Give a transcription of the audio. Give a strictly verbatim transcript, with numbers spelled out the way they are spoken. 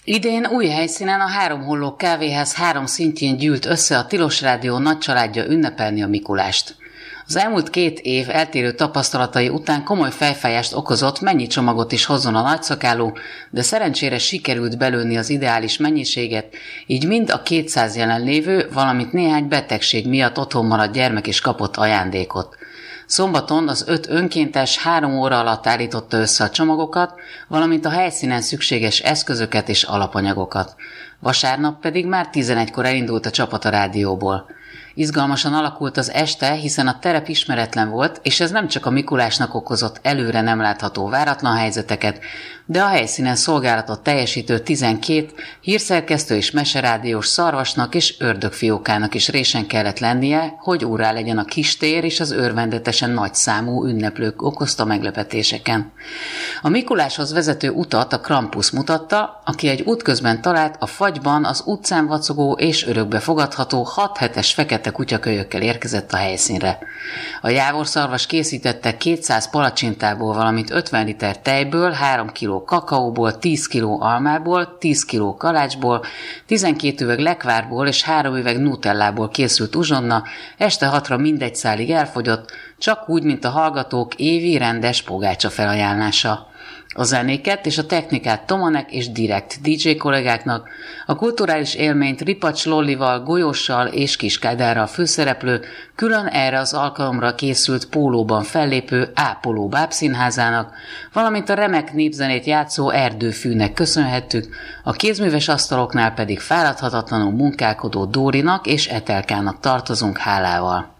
Idén új helyszínen a Három Holló kávéház három szintjén gyűlt össze a Tilos Rádió nagy családja ünnepelni a Mikulást. Az elmúlt két év eltérő tapasztalatai után komoly fejfájást okozott, mennyi csomagot is hozzon a nagyszakáló, de szerencsére sikerült belőni az ideális mennyiséget, így mind a kétszáz jelenlévő, valamint néhány betegség miatt otthon maradt gyermek is kapott ajándékot. Szombaton az öt önkéntes három óra alatt állította össze a csomagokat, valamint a helyszínen szükséges eszközöket és alapanyagokat. Vasárnap pedig már tizenegykor elindult a csapat a rádióból. Izgalmasan alakult az este, hiszen a terep ismeretlen volt, és ez nem csak a Mikulásnak okozott előre nem látható váratlan helyzeteket, de a helyszínen szolgálatot teljesítő tizenkét hírszerkesztő és meserádiós szarvasnak és ördögfiókának is résen kellett lennie, hogy órá legyen a kistér és az örvendetesen nagy számú ünneplők okozta meglepetéseken. A Mikuláshoz vezető utat a Krampus mutatta, aki egy útközben talált a fagyban az utcán vacogó és örökbe fogadható hat hetes fekete kutyakölyökkel érkezett a helyszínre. A jávorszarvas készítette kétszáz palacsintából, valamint ötven liter tejből, három kiló kakaóból, tíz kiló almából, tíz kiló kalácsból, tizenkét üveg lekvárból és három üveg nutellából készült uzsonna, este hatra mindegy szálig elfogyott, csak úgy, mint a hallgatók évi rendes pogácsa felajánlása. A zenéket és a technikát Tomanek és Direkt dé dzsé kollégáknak, a kulturális élményt Ripacs Lollival, Golyóssal és Kiskádárral főszereplő, külön erre az alkalomra készült pólóban fellépő Ápoló bábszínházának, valamint a remek népzenét játszó Erdőfűnek köszönhettük, a kézműves asztaloknál pedig fáradhatatlanul munkálkodó Dórinak és Etelkának tartozunk hálával.